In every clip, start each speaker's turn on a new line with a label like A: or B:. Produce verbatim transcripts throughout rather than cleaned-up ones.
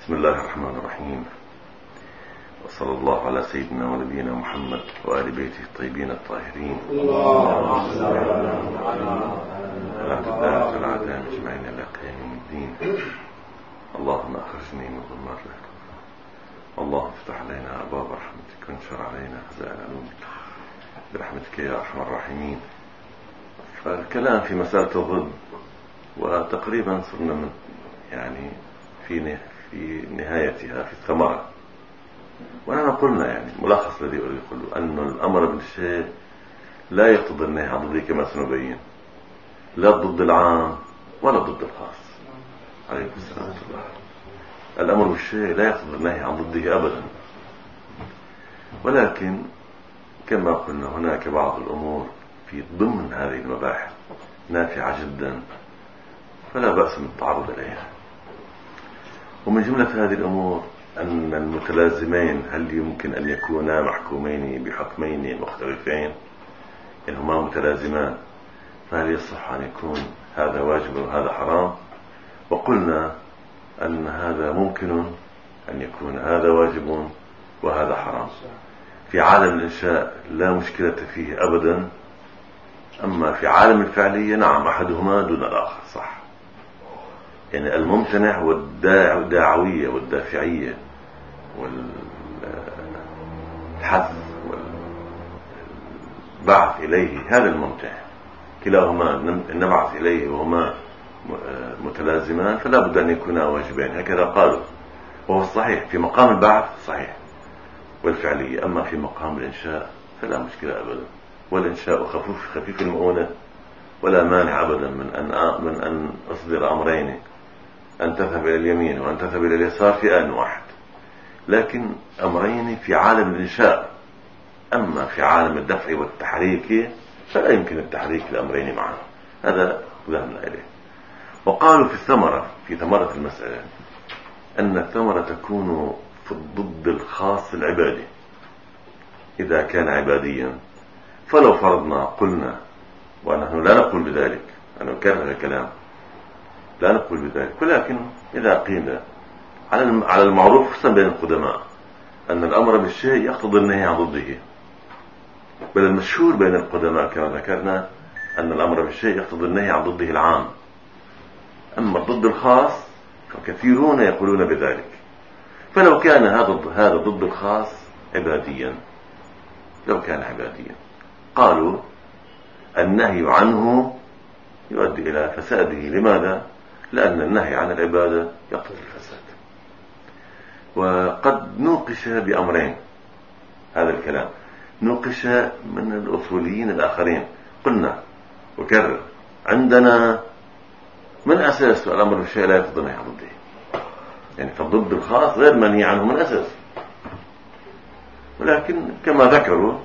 A: بسم الله الرحمن الرحيم، وصلى الله على سيدنا ونبينا محمد وآل بيته الطيبين الطاهرين. اللهم صل على محمد وعلى الأعداء أجمعين إلى قيام الدين. اللهم أخرجني من ظلمات الكفر، اللهم افتح علينا أبواب رحمتك وانشر علينا خزائن علومك برحمتك يا أرحم الراحمين. فالكلام في مسألة الضد، وتقريبا صرنا من يعني في في نهايتها في الثمرة. ونحن قلنا يعني ملخص الذي يقول أن الأمر بالشيء لا يقتضي النهي عن ضده كما سنبين، لا ضد العام ولا ضد الخاص. عليكم السلام ورحمة الله. الأمر بالشيء لا يقتضي النهي عن ضده أبدا، ولكن كما قلنا هناك بعض الأمور في ضمن هذه المباحث نافعة جدا فلا بأس من التعرض إليها. ومن جملة هذه الأمور أن المتلازمين هل يمكن أن يكونا محكومين بحكمين مختلفين؟ إن هما متلازمان فهل يصح أن يكون هذا واجب وهذا حرام؟ وقلنا أن هذا ممكن أن يكون هذا واجب وهذا حرام. في عالم الإنشاء لا مشكلة فيه أبدا، أما في عالم الفعلية نعم أحدهما دون الآخر، صح. يعني الممتنع والداعوية والدافعية والحث والبعث إليه هذا الممتع، كلاهما نبعث إليه وهما متلازمان فلا بد أن يكونا واجبين، هكذا قالوا. وهو الصحيح في مقام البعث صحيح والفعلية، أما في مقام الإنشاء فلا مشكلة أبدا. والإنشاء خفيف خفيف المؤونة ولا مانع أبدا من أن من أن أصدر أمرين، أن تذهب إلى اليمين وأن تذهب إلى اليسار في آن واحد، لكن أمرين في عالم الإنشاء. أما في عالم الدفع والتحريك فلا يمكن التحريك الأمرين معا، هذا ذهبنا إليه. وقالوا في الثمرة في ثمرة المسألة أن الثمرة تكون في الضد الخاص العبادي إذا كان عباديا. فلو فرضنا قلنا، ونحن لا نقول بذلك، أنا أكرر الكلام، لا نقول بذلك، ولكن إذا قيل على المعروف خصوصا بين القدماء أن الأمر بالشيء يقتضي النهي عن ضده، بل المشهور بين القدماء كما ذكرنا أن الأمر بالشيء يقتضي النهي عن ضده العام. أما الضد الخاص فكثيرون يقولون بذلك. فلو كان هذا هذا الضد الخاص عباديا، لو كان عباديا قالوا النهي عنه يؤدي إلى فساده. لماذا؟ لأن النهي عن العبادة يقتضي الفساد. وقد نوقش بأمرين هذا الكلام، نوقش من الأصوليين الآخرين. قلنا وكرر عندنا من أساس الأمر بالشيء لا يقتضي النهي عن ضده، يعني فالضد الخاص غير منهي عنه من أساس. ولكن كما ذكروا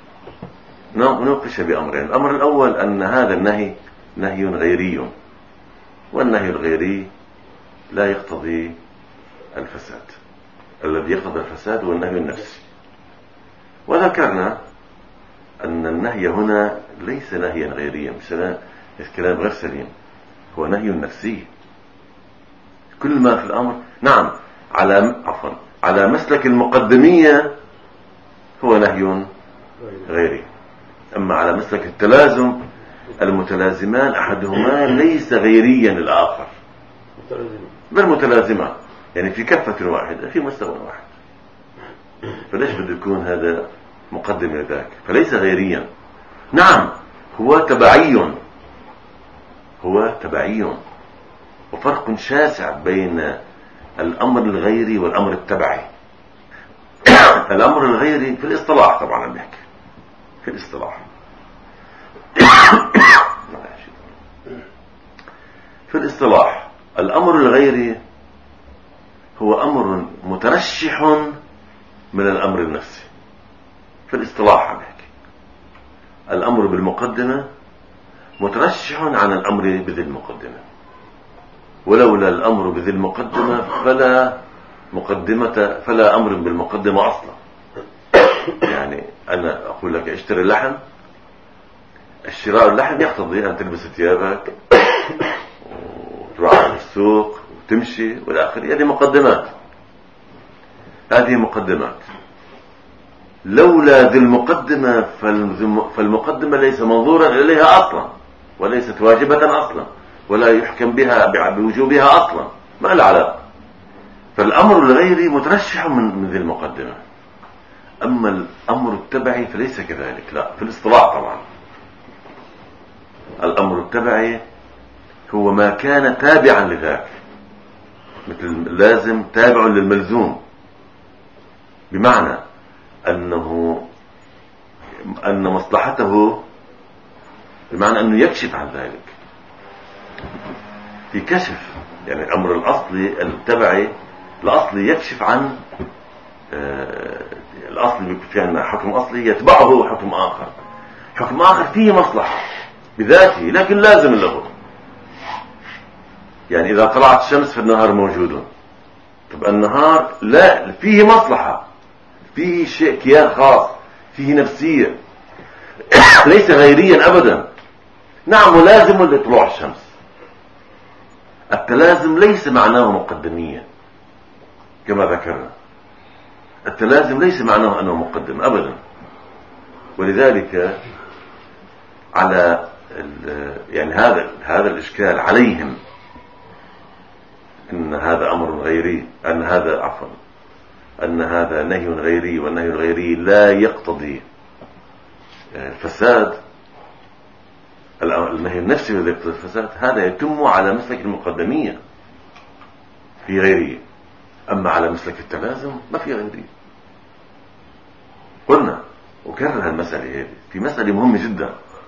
A: نوقش بأمرين. الأمر الأول أن هذا النهي نهي غيري، والنهي الغيري لا يقتضي الفساد. الذي يقتضي الفساد هو النهي النفسي. وذكرنا أن النهي هنا ليس نهيا غيريا، الكلام غير سليم، هو نهي نفسي. كل ما في الأمر نعم على عفوا على مسلك المقدمية هو نهي غيري، أما على مسلك التلازم المتلازمان أحدهما ليس غيريا للآخر، بل متلازمان، يعني في كفة واحدة في مستوى واحد. فليش بده يكون هذا مقدم لذاك؟ فليس غيريا. نعم هو تبعي، هو تبعي، وفرق شاسع بين الأمر الغيري والأمر التبعي. الأمر الغيري في الاصطلاح طبعا بنحكي في الاصطلاح في الاصطلاح الأمر الغيري هو أمر مترشح من الأمر النفسي. في الاصطلاح بنحكي الأمر بالمقدمة مترشح عن الأمر بذي المقدمة، ولولا الأمر بذي المقدمة فلا مقدمة فلا أمر بالمقدمة أصلا. يعني أنا أقول لك اشتري اللحم، الشراء اللحم يقتضي أن تلبس ثيابك وتروح على السوق وتمشي والآخر، هذه مقدمات. هذه مقدمات. لولا ذي المقدمة فالمقدمة ليس منظورا إليها أصلا، وليست واجبة أصلا، ولا يحكم بها بوجوبها أصلا، ما له علاقة. فالأمر الغيري مترشح من ذي المقدمة. أما الأمر التبعي فليس كذلك، لا، في الاصطلاح طبعا. الأمر التبعي هو ما كان تابعا لذاك، مثل اللازم تابع للملزوم، بمعنى أنه أن مصلحته، بمعنى أنه يكشف عن ذلك في كشف. يعني الأمر الأصلي التبعي الأصلي يكشف عن آه الأصلي، في عندنا حكم أصلي يتبعه حكم آخر، حكم آخر فيه مصلحة بذاته لكن لازم له. يعني إذا طلعت الشمس فالنهار موجود، طب النهار لا فيه مصلحة، فيه شيء كيان خاص، فيه نفسية ليس غيريا أبدا. نعم ملازم لطلوع الشمس. التلازم ليس معناه مقدميا كما ذكرنا، التلازم ليس معناه أنه مقدم أبدا. ولذلك على يعني هذا هذا الإشكال عليهم أن هذا أمر غيري، أن هذا عفوا أن هذا نهي غيري، والنهي الغيري لا يقتضي الفساد. النهي النفسي الذي يقتضي الفساد هذا يتم على مسلك المقدمية في غيرية، أما على مسلك التلازم ما في غيرية. قلنا وكرر المسألة هذه في مسألة مهمة جدا،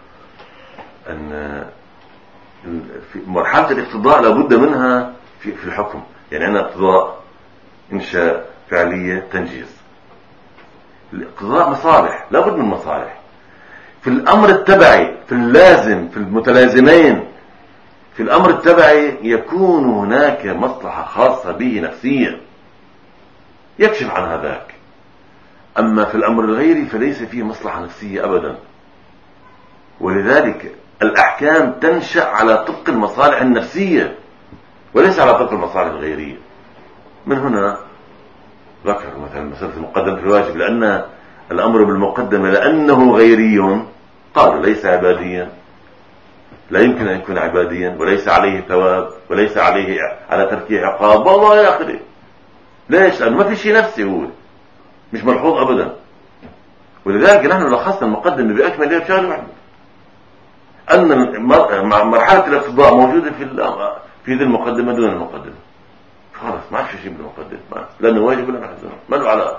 A: أن في مرحلة الاقتضاء لابد منها في في الحكم. يعني أنا اقتضاء إنشاء فعلية تنجيز، الاقتضاء مصالح، لابد من مصالح. في الأمر التبعي، في اللازم، في المتلازمين، في الأمر التبعي يكون هناك مصلحة خاصة به نفسيا يكشف عن هذاك. أما في الأمر الغيري فليس فيه مصلحة نفسية أبدا. ولذلك الأحكام تنشأ على طبق المصالح النفسية وليس على طبق المصالح الغيرية. من هنا ذكر مثلا مسألة المقدم في الواجب، لأن الأمر بالمقدمة لأنه غيري قالوا ليس عباديا، لا يمكن أن يكون عباديا، وليس عليه ثواب، وليس عليه على تركه عقاب، والله يا أخي. ليش؟ لأنه ما في شيء نفسي، هو مش ملحوظ أبدا. ولذلك نحن لخصنا المقدمة بأكمل شغله واحد، أن مرحلة الاقتضاء موجودة في في ذي المقدمة دون المقدمة. خلاص ما عادش شيء بالمقدمة، لأنه واجب ولا محزون، ما له علاقة.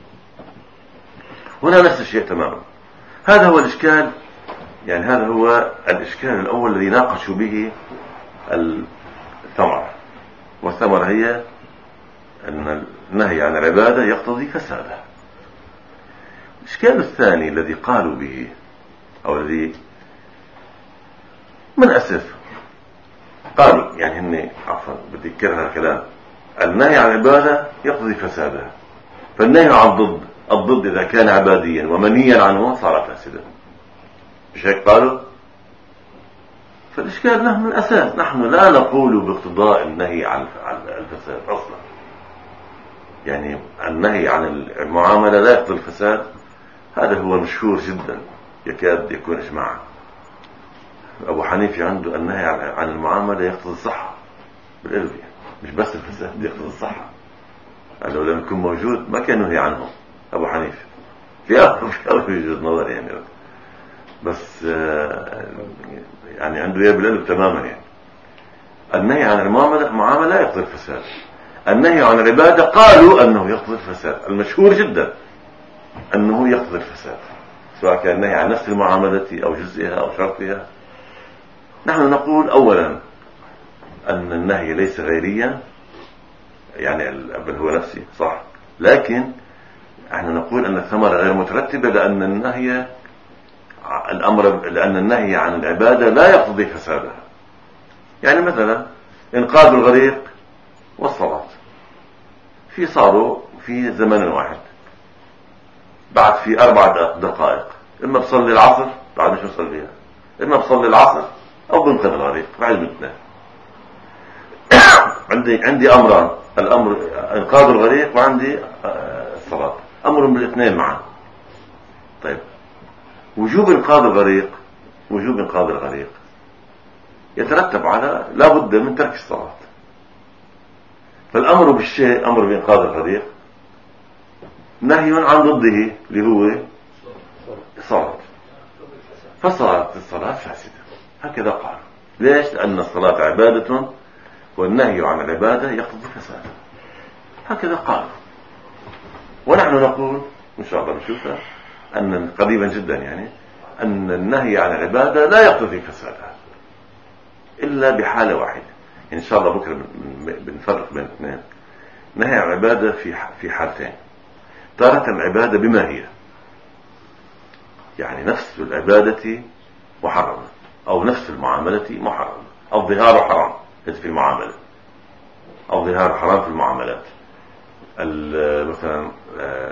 A: هنا نفس الشيء تماما. هذا هو الإشكال، يعني هذا هو الإشكال الأول الذي ناقشوا به الثمرة. والثمرة هي أن النهي عن العبادة يقتضي فسادها. الإشكال الثاني الذي قالوا به، أو الذي من أسف قالوا، يعني هن عفوا بدي أكرر الكلام، النهي عن العبادة يقتضي فسادها، فالنهي عن ضد الضد إذا كان عباديا ومنيا عنه صار فاسدا. مش هيك قالوا؟ فالإشكال نحن من الأساس نحن لا نقول باقتضاء النهي عن الفساد أصلا. يعني النهي عن المعاملة لا يقتضي الفساد، هذا هو مشهور جدا يكاد يكون إجماعا. أبو حنيفة عنده النهي عن المعاملة يقتضي الصحة بالقلب، مش بس الفساد، يقتضي الصحة. لو لم يكن موجود ما كان نهي عنه أبو حنيفة في أول وجهة نظر يعني، بس يعني عنده إياه بالقلب تماما. يعني النهي عن المعاملة لا يقتضي الفساد، النهي عن العبادة قالوا أنه يقتضي الفساد. المشهور جدا أنه يقتضي الفساد، سواء كان النهي عن نفس المعاملة أو جزئها أو شرطها. نحن نقول أولا أن النهي ليس غيريا، يعني بل هو نفسي صح، لكن احنا نقول أن الثمرة غير مترتبة، لأن النهي الأمر لأن النهي عن العبادة لا يقتضي فسادها. يعني مثلا إنقاذ الغريق والصلاة في صاروا في زمن واحد، بعد في أربع دقائق، إما بصلي العصر بعد مش بصليها، إما بصلي العصر أو بنقذ الغريق بعد مثله. عندي عندي أمران، الأمر إنقاذ الغريق وعندي الصلاة، أمر بالاثنين معا. طيب وجوب إنقاذ الغريق، وجوب إنقاذ الغريق يترتب على لا بد من ترك الصلاة. فالأمر بالشيء أمر بإنقاذ الغريق، نهي عن ضده اللي هو صلاة، فصلاة الصلاة فاسدة. هكذا قال. ليش؟ لأن الصلاة عبادة والنهي عن العبادة يقتضي فسادا. هكذا قال. ونحن نقول إن شاء الله نشوفها أن قريبا جدا يعني أن النهي عن العبادة لا يقتضي فسادها إلا بحالة واحدة. إن شاء الله بكرة بنفرق بين اثنين. نهي عن العبادة في في حالتين. تارة العبادة بما هي، يعني نفس العبادة محرمة، أو نفس المعاملة محرمة، أو ظهار حرام في المعاملة، أو ظهار حرام في المعاملات. مثلا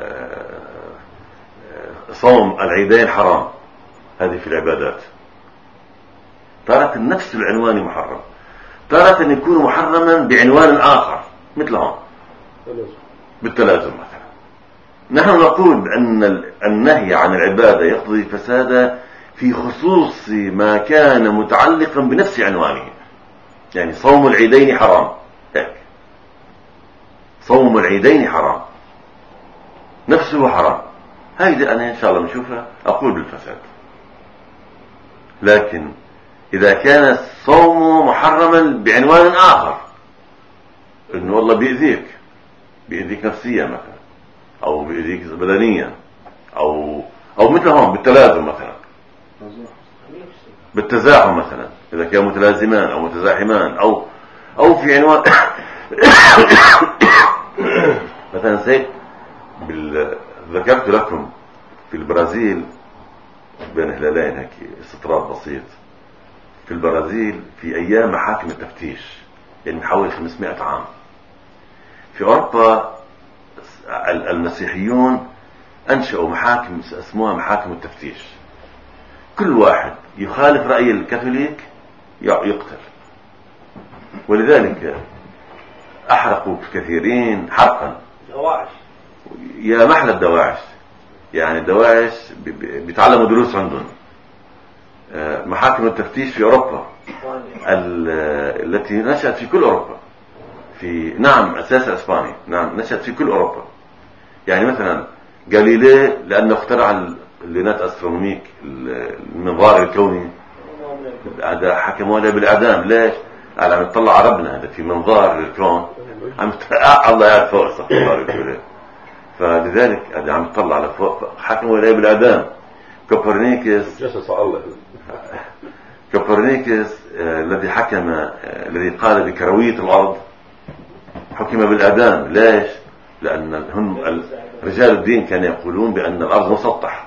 A: صوم العيدين حرام، هذه في العبادات. تارة نفس العنوان محرم، تارة يكون محرما بعنوان آخر مثلهم بالتلازم. مثلا نحن نقول بأن النهي عن العبادة يقتضي فسادا في خصوص ما كان متعلقا بنفس عنوانه. يعني صوم العيدين حرام، هيك صوم العيدين حرام نفسه حرام، هيدي أنا إن شاء الله نشوفها أقول بالفساد. لكن إذا كان الصوم محرما بعنوان آخر، إنه والله بيأذيك بيأذيك نفسيا مثلا، أو بيأذيك بدنيا، أو أو مثلهم بالتلازم مثلا، بالتزاحم مثلا، إذا كان متلازمان أو متزاحمان، أو أو في عنوان مثلا سيد بال... ذكرت لكم في البرازيل بين هلالين هيك استطراد بسيط. في البرازيل في أيام محاكم التفتيش، يعني حوالي خمسمائة عام. في أوروبا المسيحيون أنشأوا محاكم اسمها محاكم التفتيش. كل واحد يخالف رأي الكاثوليك يقتل. ولذلك أحرقوا كثيرين حرقا.
B: دواعش
A: يا محلى الدواعش، يعني الدواعش بيتعلموا دروس عندهم. محاكم التفتيش في أوروبا التي نشأت في كل أوروبا، في نعم أساس إسباني، نعم نشأت في كل أوروبا. يعني مثلا غاليليه لأنه اخترع اللينات أسترونوميك، المنظار الكوني، هذا حكموا له بالإعدام. ليش؟ قال عم يطلع على ربنا، هذا في منظار الكون عم الله يعرف فوق صح الله. فلذلك هذا عم يطلع على فوق، حكموا له بالإعدام. كوبرنيكوس
C: جسس الله
A: كوبرنيكوس آه الذي حكم آه الذي قال بكروية الأرض حكم بالإعدام. ليش؟ لأن هم رجال الدين كانوا يقولون بأن الأرض مسطحة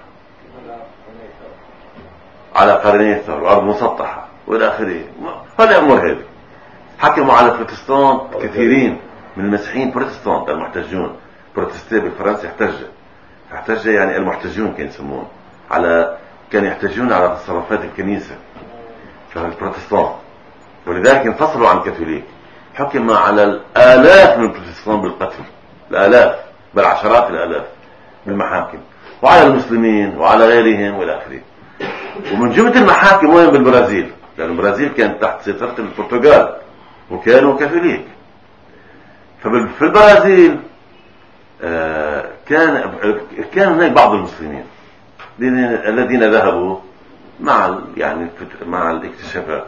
A: على قرنية الثور، الأرض مسطحة والى اخره. هذا أمر هذه. حكموا على بروتستان كثيرين من المسيحيين، بروتستان المحتجون، بروتستي بالفرنسي احتج احتج يعني المحتجون كانوا يسمون على كانوا يحتجون على تصرفات الكنيسة فالبروتستان، ولذلك انفصلوا عن الكاثوليك. حكم على الآلاف من البروتستان بالقتل، الآلاف بل عشرات الآلاف بالمحاكم، وعلى المسلمين وعلى غيرهم والى اخره. ومن جملة المحاكم وين؟ بالبرازيل، لأن البرازيل كانت تحت سيطرة البرتغال وكانوا كاثوليك. ففي البرازيل آه كان كان هناك بعض المسلمين الذين ذهبوا مع يعني مع الاكتشافات.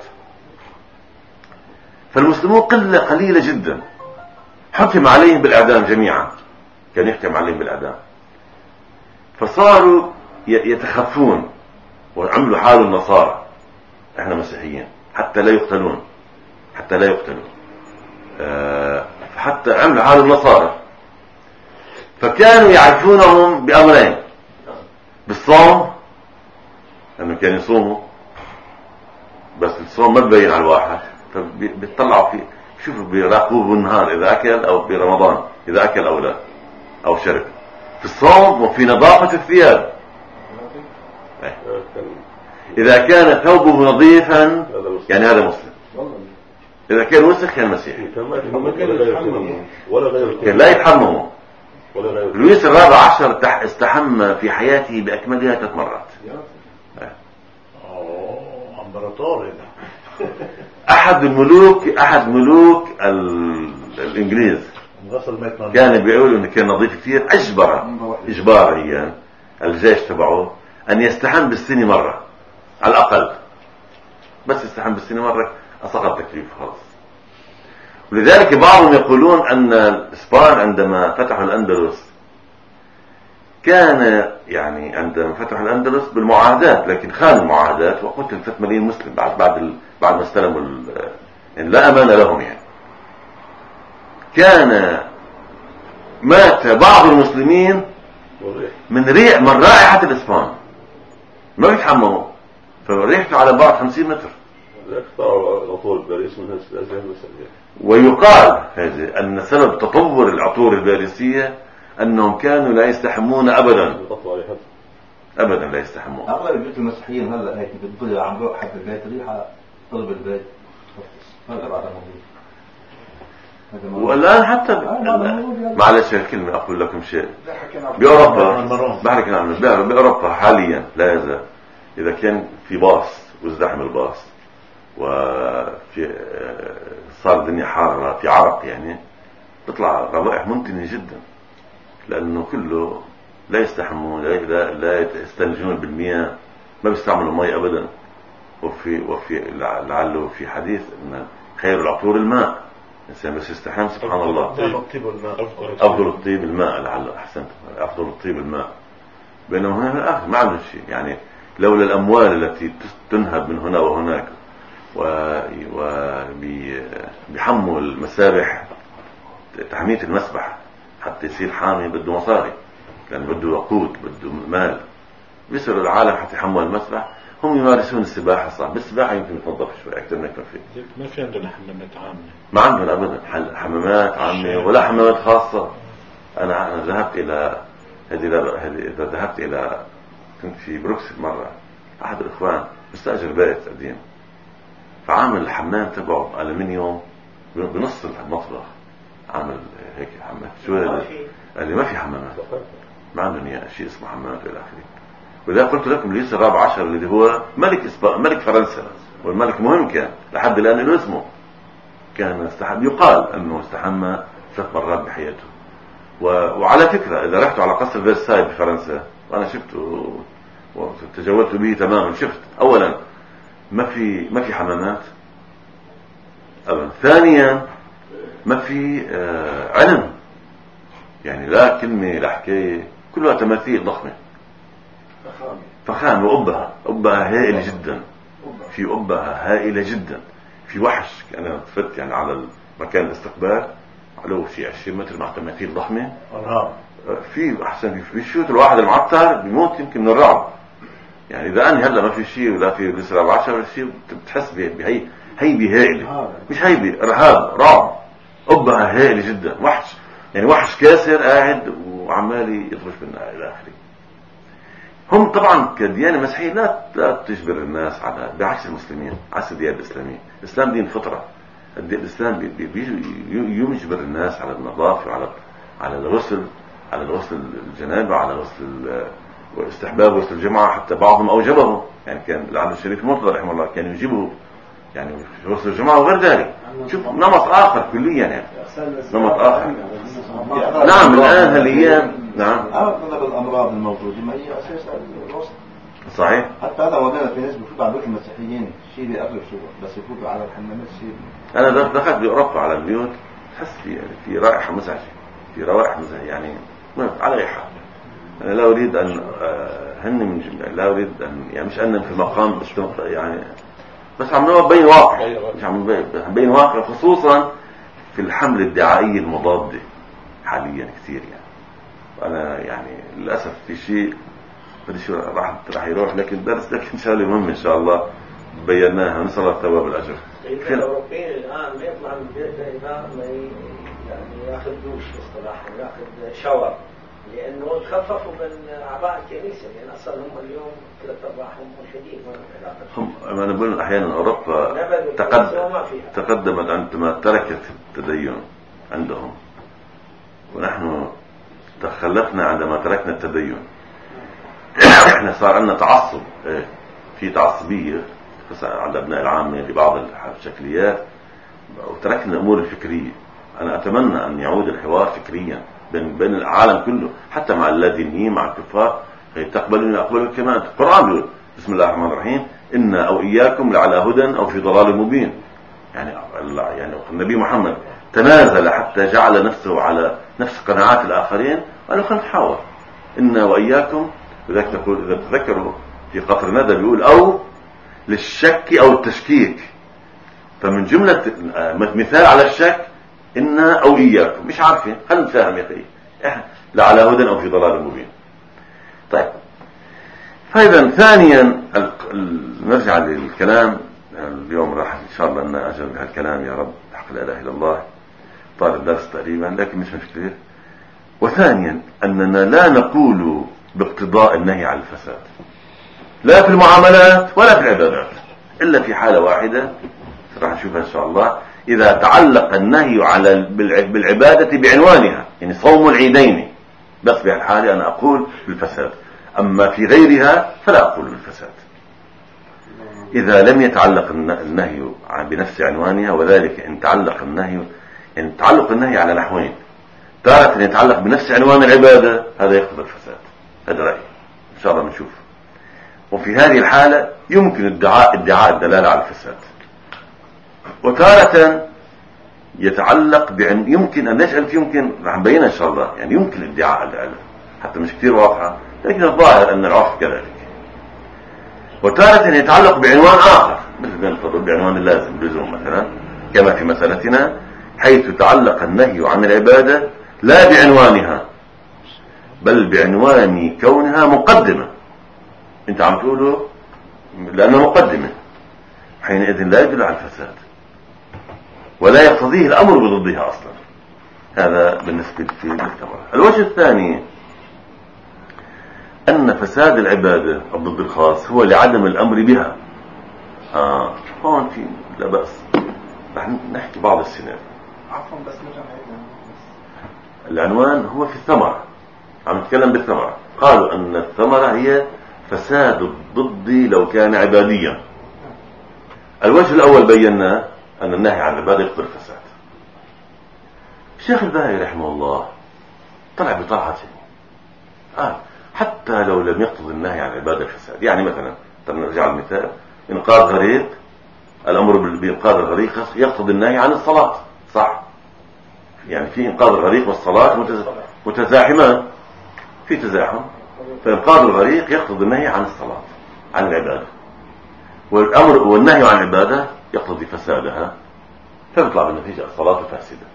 A: فالمسلمون قلة قليلة جدا، حكم عليهم بالإعدام جميعا، كان يحكم عليهم بالإعدام. فصاروا يتخفون وعملوا حال النصارى، احنا مسيحيين، حتى لا يقتلون حتى لا يقتلون أه حتى عملوا حال النصارى. فكانوا يعرفونهم بأمرين: بالصوم، لأنه كانوا يصوموا، بس الصوم ما تبين على الواحد، فبيطلعوا فيه، شوفوا بيراقبوه بالنهار إذا أكل، أو برمضان إذا أكل أو لا أو شرب، في الصوم وفي نظافة الثياب. إذا كان ثوبه نظيفا يعني هذا مسلم، إذا كان وسخ كان مسيحي. كان لا يتحمموا، لويس الرابع عشر استحم في حياته بأكملها ثلاث مرات.
B: اوه امبراطور.
A: احد الملوك احد ملوك الانجليز كان بيقول انه كان نظيف كثير، اجبر اجباريا الجيش تبعه ان يستحم بالسنه مره على الاقل، بس يستحم بالسنه مره اسقط تكليف خلاص. ولذلك بعضهم يقولون ان الاسبان عندما فتحوا الاندلس كان يعني عندما فتحوا الاندلس بالمعاهدات، لكن خانوا المعاهدات وقتل ثلاثة ملايين مسلم بعد بعد بعد ما استلموا، يعني لا امان لهم. يعني كان مات بعض المسلمين من ريح من رائحة الاسبان، ما بيتحملوا، فريحته على بعد خمسين متر. ويقال هذا ان سبب تطور العطور الباريسية انهم كانوا لا يستحمون ابدا ابدا لا يستحمون.
C: اغلب البيوت المسيحيين هلا هيك بتقول عم بروح حق البيت ريحه طلب البيت هذا بعد موجود.
A: والان حتى معلش الكلمه اقول لكم شيء، باوروبا بحكي عن باوروبا حاليا لا يزال اذا كان في باص وازدحم الباص وفي صار الدنيا حاره في عرق، يعني تطلع روائح منتنه جدا، لانه كله لا يستحمون لا لا يستنجون بالمياه، ما بيستعملوا المي ابدا. وفي وفي لعله في حديث ان خير العطور الماء، الانسان بس يستحم سبحان الله افضل الطيب الماء، لعله احسنت افضل الطيب الماء. بينما هنا في الاخر ما عندهم شيء، يعني لولا الاموال التي تنهب من هنا وهناك وبيحموا المسابح تحمية المسبح حتى يصير حامي بده مصاري، لأن بده وقود بده مال، بيصير العالم حتى يحموا المسبح. هم يمارسون السباحة صح، بالسباحة يمكن يتنظف شوي أكثر من ما في.
B: ما في عندنا حمامات عامة،
A: ما عندنا أبدا حمامات عامة ولا حمامات خاصة. أنا أنا ذهبت إلى هذه إذا ذهبت إلى كنت في بروكسل مرة، أحد الإخوان مستأجر بيت قديم، فعامل الحمام تبعه ألمنيوم بنص المطبخ، عامل هيك حمام شو قال لي ما في حمامات، ما عندهم شيء اسمه حمامات الى اخره. وإذا قلت لكم لويس الرابع عشر الذي هو ملك إسبان ملك فرنسا، والملك مهم كان لحد الان له اسمه، كان استحم، يقال انه استحمى ثلاث مرات بحياته. و... وعلى فكره اذا رحتوا على قصر فيرساي بفرنسا، وانا شفته وتجولت به تماما، شفت اولا ما في ما في حمامات ابدا، ثانيا ما في آه علم، يعني لا كلمة لا حكاية، كلها تماثيل ضخمة فخامة، وقبها قبها هائلة جدا، في قبها هائلة جدا، في وحش. أنا تفت يعني على مكان الاستقبال على شيء عشرين متر مع تماثيل ضخمة، في أحسن في شوت الواحد المعطر بيموت يمكن من الرعب. يعني إذا أنا هلا ما في شيء ولا في بسرعة بعشرة ولا شيء، بتحس بهي هيبة هائلة، مش هيبة رهاب رعب، قبها هائلة جدا، وحش يعني وحش كاسر قاعد وعمالي يطرش بالنار الى اخره. هم طبعا كديانه مسيحيه لا لا تجبر الناس على، بعكس المسلمين، عكس الديانه الاسلاميه. الاسلام دين فطره، الاسلام بي بي يجبر الناس على النظافه وعلى على الغسل، على الغسل الجنابه، على غسل واستحباب غسل الجمعه، حتى بعضهم اوجبه، يعني كان لعل الشريف المرتضى رحمه الله كان يجيبه يعني غسل الجمعه وغير ذلك. شوف نمط اخر كليا، يعني نمط اخر. نعم الان هالايام نعم
C: اغلب الامراض الموجوده ما هي اساس الوسط
A: صحيح.
C: حتى هذا ودانا في ناس بيفوتوا على بيوت المسيحيين شيء بيقرب شو، بس يفوتوا على الحمامات شيء.
A: انا دخلت باوروبا على البيوت تحس في في رائحه مزعجه، في روائح مزعجه، يعني على اي حال. انا لا اريد ان هن من جمله، لا اريد ان يعني مش ان في مقام يعني، بس عم نبين واقع، مش عم نبين واقع، خصوصا في الحملة الدعائية المضادة حاليا كثير. يعني وانا يعني للاسف في شيء بدي شو راح راح يروح، لكن درس لكن شغله مهمه ان شاء الله بيناها ونسال الله ثواب الاجر.
D: الاوروبيين الان ما يطلع من البيت اذا ما يعني ياخذ دوش اصطلاحا، ياخذ شاور، لانه تخففوا من اعباء الكنيسه، لان اصلا هم اليوم ثلاث ارباعهم ملحدين.
A: هم انا بقول احيانا اوروبا تقدم تقدمت عندما تركت التدين عندهم، ونحن تخلفنا عندما تركنا التدين. احنا صار عندنا تعصب، ايه في تعصبية عند ابناء العامة لبعض الشكليات، وتركنا الامور الفكرية. انا اتمنى ان يعود الحوار فكريا بين بين العالم كله، حتى مع اللادينيين مع الكفار، تقبلون اقبلوا كمان. القرآن بيقول بسم الله الرحمن الرحيم إنا أو إياكم لعلى هدى أو في ضلال مبين. يعني يعني النبي محمد تنازل حتى جعل نفسه على نفس قناعات الآخرين، وأنا خلنا نحاور إنا وإياكم. لذلك تقول إذا تذكروا في قطر ندى بيقول أو للشك أو التشكيك، فمن جملة مثال على الشك إنا أو إياكم، مش عارفين، خلنا نفهم يا أخي إحنا لعلى هدى أو في ضلال مبين. طيب فإذا ثانيا نرجع للكلام. اليوم راح إن شاء الله أن أجل بهالكلام يا رب بحق لا إله إلا الله، طالب درس تقريبا لكن مش مشكلة. وثانيا أننا لا نقول باقتضاء النهي عن الفساد لا في المعاملات ولا في العبادات، إلا في حالة واحدة راح نشوفها إن شاء الله، إذا تعلق النهي على بالعبادة بعنوانها، يعني صوم العيدين، بس بهالحالة أنا أقول بالفساد. أما في غيرها فلا أقول بالفساد إذا لم يتعلق النهي بنفس عنوانها. وذلك إن تعلق النهي، يعني تعلق النهي على نحوين، تارة يتعلق بنفس عنوان العبادة، هذا يقتضي الفساد. هذا رأيي إن شاء الله نشوف. وفي هذه الحالة يمكن ادعاء ادعاء الدلالة على الفساد. وتارة يتعلق بعن يمكن أن نجعل يمكن راح نبينها إن شاء الله، يعني يمكن ادعاء العلم حتى مش كثير واضحة، لكن الظاهر أن العرف كذلك. وتارة يتعلق بعنوان آخر، مثل ما نقول بعنوان اللازم لزوم مثلا، كما في مسألتنا، حيث تعلق النهي عن العبادة لا بعنوانها بل بعنوان كونها مقدمة. انت عم تقوله لأنها مقدمة، حينئذ لا يدل على الفساد ولا يقتضيه الأمر بضدها أصلا. هذا بالنسبة للثمرة. الوجه الثاني أن فساد العبادة الضد الخاص هو لعدم الأمر بها. آه هون في لا بأس، رح نحكي بعض السنين.
E: عفوا بس نرجع
A: العنوان هو في الثمرة، عم نتكلم بالثمرة. قالوا أن الثمرة هي فساد الضد لو كان عباديا. الوجه الأول بينا أن النهي عن العبادة يقتضي الفساد. الشيخ الباهي رحمه الله طلع بطاعته، آه حتى لو لم يقتضي النهي عن العبادة الفساد. يعني مثلا نرجع المثال، إنقاذ غريق، الأمر بإنقاذ الغريق يقتضي النهي عن الصلاة، صح؟ يعني في إنقاذ الغريق والصلاة متزاحمان، في تزاحم، فإنقاذ الغريق يقتضي النهي عن الصلاة عن العبادة، والأمر والنهي عن العبادة يقتضي فسادها، فبيطلع بالنتيجة الصلاة فاسدة.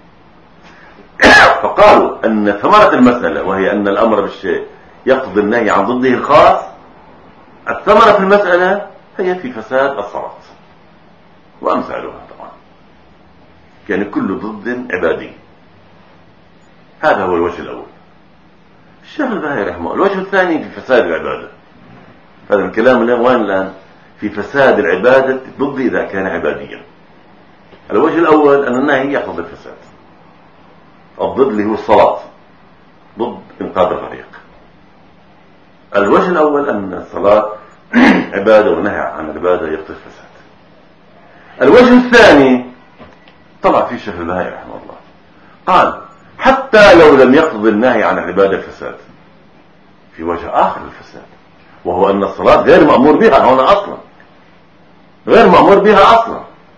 A: فقالوا أن ثمرة المسألة وهي أن الأمر بالشيء يقتضي النهي عن ضده الخاص، الثمرة في المسألة هي في فساد الصلاة وأمثالها طبعا، يعني كل ضد عبادي. هذا هو الوجه الأول. الشيخ الباهي رحمه. الوجه الثاني في فساد العبادة. هذا الكلام الآن وين الآن؟ في فساد العبادة ضد إذا كان عباديا. الوجه الأول أن النهي يقتضي الفساد، الضد اللي هو الصلاة ضد إنقاذ الغريق. الوجه الأول أن الصلاة عبادة والنهي عن العبادة يقتضي الفساد. الوجه الثاني طلع فيه الشيخ الباهي رحمه الله، قال حتى لو لم يقتضي النهي عن العبادة الفساد، في وجه آخر للفساد، وهو أن الصلاة غير مأمور بها هنا أصلا، غير مأمور بها أصلا.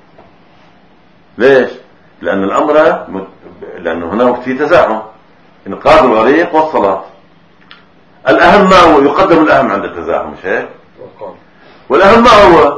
A: ليش؟ لأن الأمر مت... لأن هنا في تزاحم، إنقاذ الغريق والصلاة. الأهم ما هو؟ يقدم الأهم عند التزاحم، مش هيك؟ والأهم ما هو؟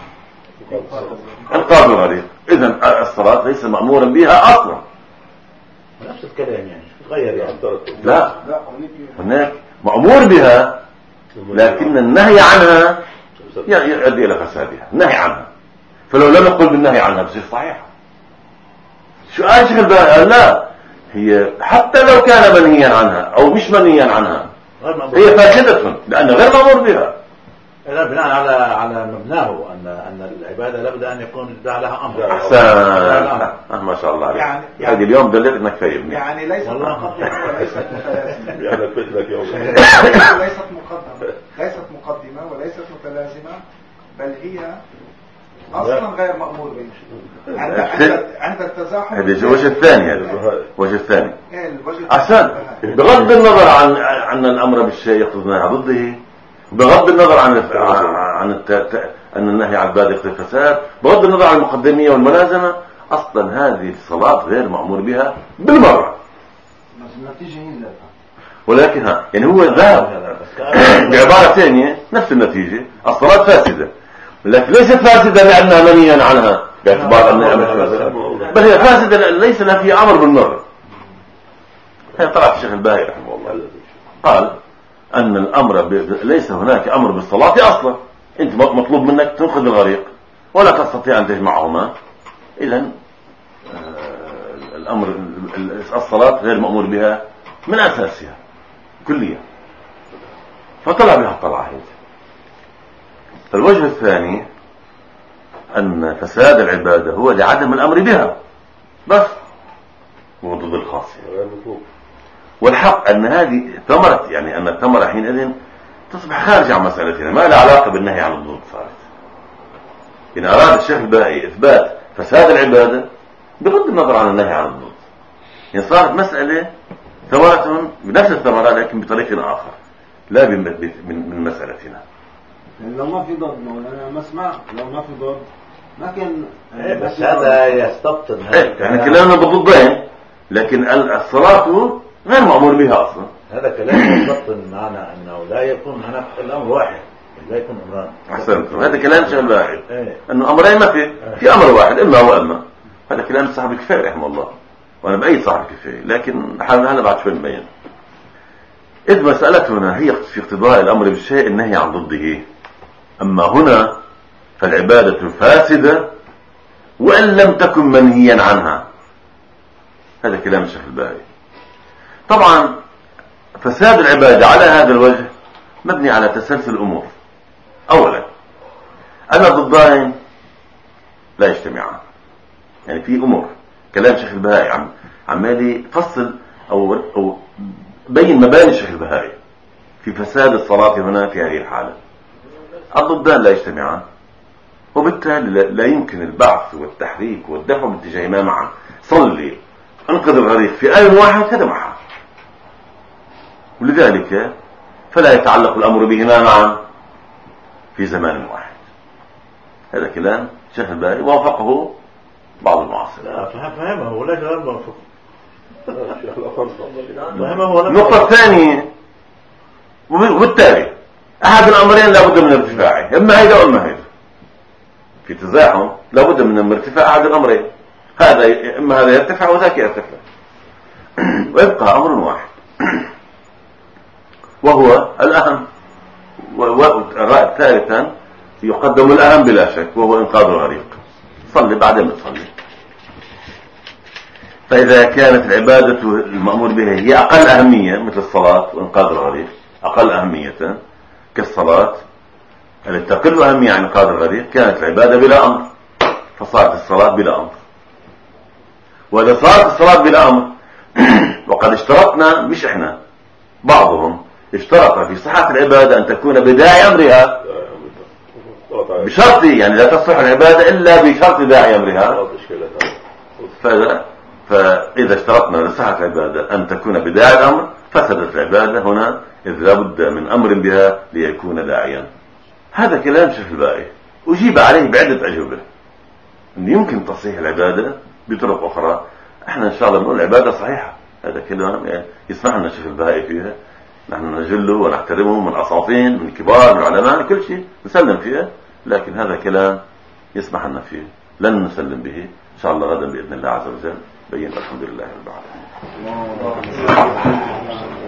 A: إنقاذ الغريق. إذن الصلاة ليس مأمورا بها أصلا.
B: نفس الكلام يعني تغير يعني.
A: لا، هناك مأمور بها، لكن النهي عنها يؤدي إلى فسادها، النهي عنها. فلو لم يقل بالنهي عنها بصير صحيح. شو قال شيخ الباهي؟ لا، هي حتى لو كان منهيا عنها أو مش منهيا عنها هي فاسدة، لأنها غير مأمور بها.
B: إذا بناء على على مبناه ان ان العباده لابد ان يكون لها امر.
A: احسن، ما شاء الله عليك.
E: يعني
A: يعني اليوم دليل انك فاهمني.
E: يعني ليست مقدمه وليست
A: يعني مثلك يوم
E: ليست مقدمه ليست مقدمه وليست متلازمه، بل هي اصلا غير مأمور بها. عند عند عند التزاحم.
A: هذا الوجه الثاني، هذا الوجه الثاني.
E: ايه الوجه
A: احسن. بغض النظر عن عن الامر بالشيء يقتضي ضده، بغض النظر عن عن الت... ان النهي عن العباده يقتضي الفساد، بغض النظر عن المقدميه والملازمه، اصلا هذه الصلاه غير مأمور بها بالمره.
C: النتيجه هي ذاتها.
A: ولكن ها يعني هو ذهب بعباره ثانيه نفس النتيجه، الصلاه فاسده، لكن ليست فاسده لانها منهيا عنها باعتبار انها مش فاسده، بل هي فاسده ليس لها فيها امر بالمره. هي طلعت الشيخ الباهي رحمه الله قال ان الامر ب... ليس هناك امر بالصلاه اصلا، انت مطلوب منك تنقذ الغريق ولا تستطيع ان تجمعهما، اذا الامر الصلاه غير مأمور بها من اساسها كليا، فطلع بها الطلعه هذه. الوجه الثاني ان فساد العباده هو لعدم الامر بها بس، هو ضد الخاصيه. والحق ان هذه ثمره، يعني ان الثمره حينئذ تصبح خارجه عن مسالتنا، ما لها علاقه بالنهي عن الضد. صارت ان اراد الشيخ الباقي اثبات فساد العباده بغض النظر عن النهي عن الضد، يعني صارت مساله ثمره بنفس الثمره لكن بطريق اخر لا من من مسالتنا.
C: لو ما في ضد مولانا ما اسمع، لو ما في ضد ما كان.
B: إيه بس هذا يستبطن
A: هذا يعني كلامنا بالضدين، لكن الصلاه غير مأمور بها اصلا.
B: هذا كلام يستبطن معنا انه لا يكون هناك الامر واحد، لا يكون امران.
A: احسنت، هذا كلام شغل واحد.
B: إيه؟
A: انه امرين ما في، في امر واحد اما واما. هذا كلام صاحب الكفايه رحمه الله، وانا بايد صاحب الكفايه، لكن حالنا هذا بعد شوي نبين. اذ مسالتنا هي في اقتضاء الامر بالشيء النهي عن ضده، اما هنا فالعباده فاسده وان لم تكن منهيا عنها. هذا كلام الشيخ الباقي. طبعا فساد العباده على هذا الوجه مبني على تسلسل الامور. اولا ان الضدين لا يجتمعان، يعني في امور كلام الشيخ البهائي عم عمال يفصل او او بين مباني الشيخ البهائي في فساد الصلاه هنا في هذه الحاله. الضدان لا يجتمعان، وبالتالي لا يمكن البعث والتحريك والدفع باتجاههما معا. صلي انقذ الغريق في آن واحد هذا معا، ولذلك فلا يتعلق الامر بهما معا في زمان واحد. هذا كلام الشيخ البهائي وافقه بعض المعاصرين.
B: فهمه ولا كلام موافق.
A: النقطة الثانية وبالتالي أحد الأمرين لابد من ارتفاعه، إما هيدا أو إما هيدا. في تزاحم لابد من ارتفاع أحد الأمرين، هذا إما هذا يرتفع وذاك يرتفع، ويبقى أمر واحد وهو الأهم. ثالثا يقدم الأهم بلا شك وهو إنقاذ الغريق. صلي بعدين بتصلي. فإذا كانت العبادة المأمور بها هي أقل أهمية مثل الصلاة وإنقاذ الغريق أقل أهمية كالصلاة التي تقل أهمية عن إنقاذ الغريق، كانت العبادة بلا أمر، فصارت الصلاة بلا أمر. وإذا صارت الصلاة بلا أمر وقد اشترطنا، مش إحنا، بعضهم اشترط في صحة العبادة أن تكون بداعي أمرها بشرط، يعني لا تصح العبادة إلا بشرط داعي أمرها. فإذا فإذا اشترطنا لصحة العبادة أن تكون بداعي الأمر فسدت العبادة هنا، إذ لابد من أمر بها ليكون داعيا. هذا كلام شيخ الباقي أجيب عليه بعدة أجوبة، أن يمكن تصحيح العبادة بطرق أخرى. احنا إن شاء الله نقول العبادة صحيحة، هذا كلام يسمح لنا شيخ الباقي فيها، نحن نجله ونحترمه من أساطين من كبار من علماء كل شيء نسلم فيه، لكن هذا كلام يسمح لنا فيه لن نسلم به. إن شاء الله غدا بإذن الله عز وجل بين. الحمد لله رب العالمين.